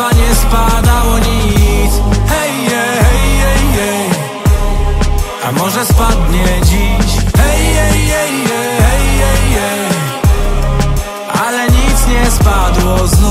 nieba nie spadało nic. Hej, hej, hej, hej. A może spadnie dziś? Hej, hej, hej, hej, hej, hej. Ale nic nie spadło z